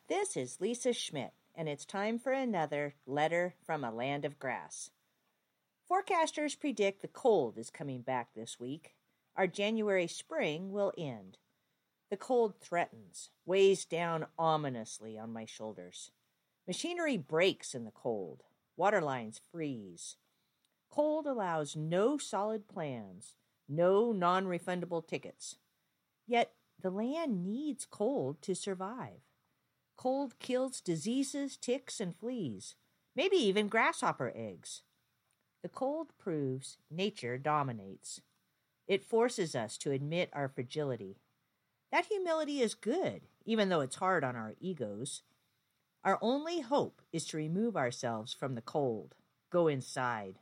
This is Lisa Schmidt, and it's time for another Letter from a Land of Grass. Forecasters predict the cold is coming back this week. Our January spring will end. The cold threatens, weighs down ominously on my shoulders. Machinery breaks in the cold. Water lines freeze. Cold allows no solid plans, no non-refundable tickets. Yet the land needs cold to survive. Cold kills diseases, ticks, and fleas, maybe even grasshopper eggs. The cold proves nature dominates. It forces us to admit our fragility. That humility is good, even though it's hard on our egos. Our only hope is to remove ourselves from the cold, go inside.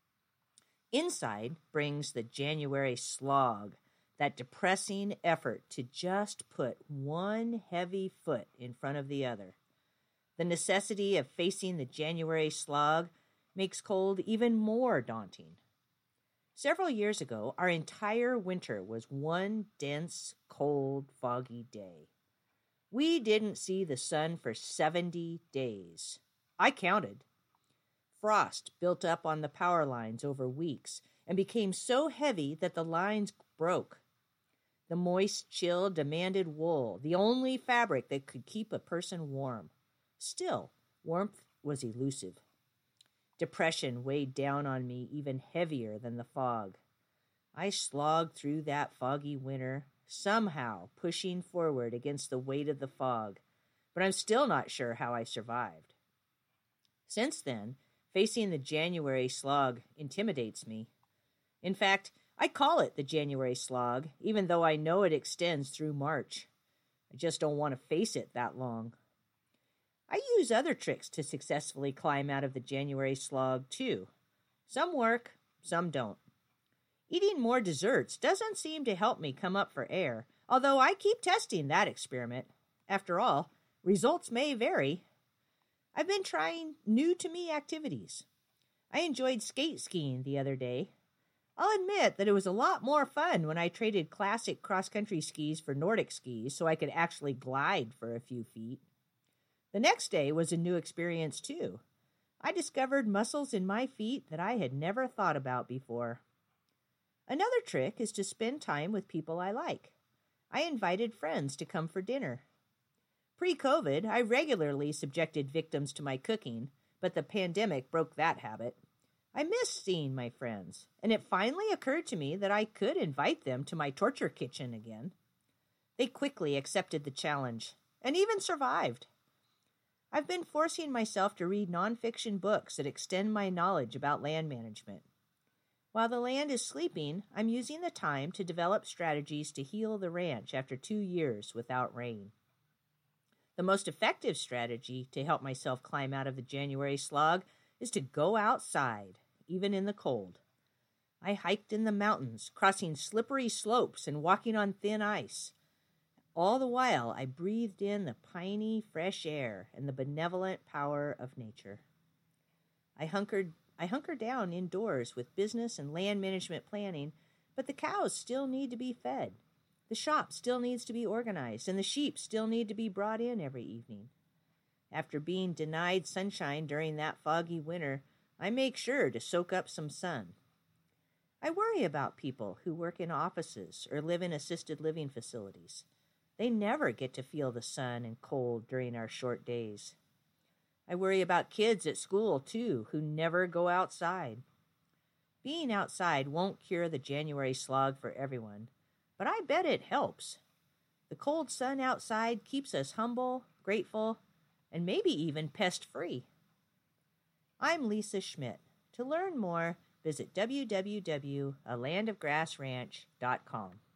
Inside brings the January slog, that depressing effort to just put one heavy foot in front of the other. The necessity of facing the January slog makes cold even more daunting. Several years ago, our entire winter was one dense, cold, foggy day. We didn't see the sun for 70 days. I counted. Frost built up on the power lines over weeks and became so heavy that the lines broke. The moist chill demanded wool, the only fabric that could keep a person warm. Still, warmth was elusive. Depression weighed down on me even heavier than the fog. I slogged through that foggy winter, somehow pushing forward against the weight of the fog, but I'm still not sure how I survived. Since then, facing the January slog intimidates me. In fact, I call it the January slog, even though I know it extends through March. I just don't want to face it that long. I use other tricks to successfully climb out of the January slog, too. Some work, some don't. Eating more desserts doesn't seem to help me come up for air, although I keep testing that experiment. After all, results may vary. I've been trying new-to-me activities. I enjoyed skate skiing the other day. I'll admit that it was a lot more fun when I traded classic cross-country skis for Nordic skis so I could actually glide for a few feet. The next day was a new experience, too. I discovered muscles in my feet that I had never thought about before. Another trick is to spend time with people I like. I invited friends to come for dinner. Pre-COVID, I regularly subjected victims to my cooking, but the pandemic broke that habit. I missed seeing my friends, and it finally occurred to me that I could invite them to my torture kitchen again. They quickly accepted the challenge, and even survived. I've been forcing myself to read nonfiction books that extend my knowledge about land management. While the land is sleeping, I'm using the time to develop strategies to heal the ranch after 2 years without rain. The most effective strategy to help myself climb out of the January slog is to go outside, even in the cold. I hiked in the mountains, crossing slippery slopes and walking on thin ice. All the while, I breathed in the piney, fresh air and the benevolent power of nature. I hunkered down indoors with business and land management planning, but the cows still need to be fed. The shop still needs to be organized, and the sheep still need to be brought in every evening. After being denied sunshine during that foggy winter, I make sure to soak up some sun. I worry about people who work in offices or live in assisted living facilities. They never get to feel the sun and cold during our short days. I worry about kids at school, too, who never go outside. Being outside won't cure the January slog for everyone, but I bet it helps. The cold sun outside keeps us humble, grateful, and maybe even pest-free. I'm Lisa Schmidt. To learn more, visit www.alandofgrassranch.com.